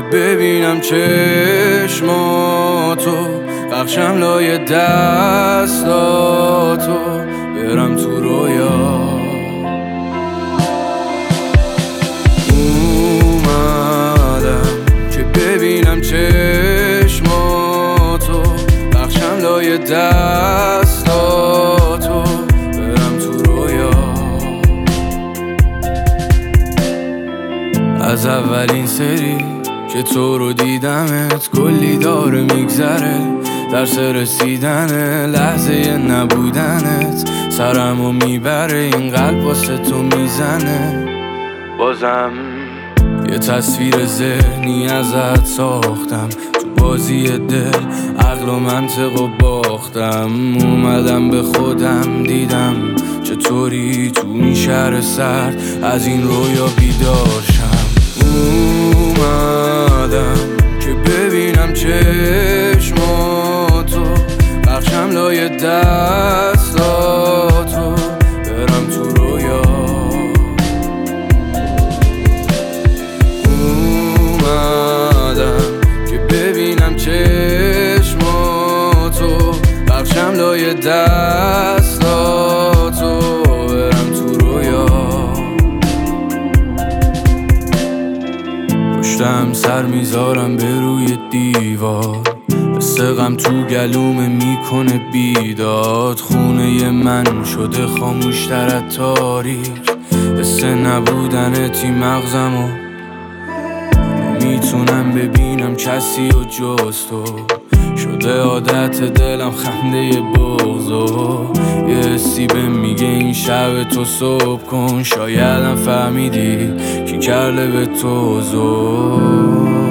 که ببینم چشماتو، بخشم لای دستاتو، برم تو رویا. اومدم که ببینم چشماتو، بخشم لای دستاتو، برم تو رویا. از اولین سری که تو رو دیدمت، کلی داره میگذره، درس رسیدن لحظه نبودنت، سرمو میبره این قلب واسه تو میزنه. بازم یه تصویر ذهنی ازت ساختم، تو بازی دل عقل و منطق و باختم. اومدم به خودم دیدم چطوری تو این شهر سرد از این رویا بیدار شم. اومدم که ببینم چشماتو، بخشم لای دستاتو، برم تو رویا. اومدم که ببینم چشماتو، بخشم لای دستاتو، برم تو رویا. پشتم سر میذارم به روی دیوار، مثل غم تو گلومه میکنه بیداد. خونه من شده خاموشتر از تاریک، حس نبودنتی مغزمو نمیتونم ببینم کسی و جز تو. شده عادت دلم خنده بغضو، یه حسی به میگه این شب تو صبح کن. شایدم فهمیدی کی کرده به تو زور.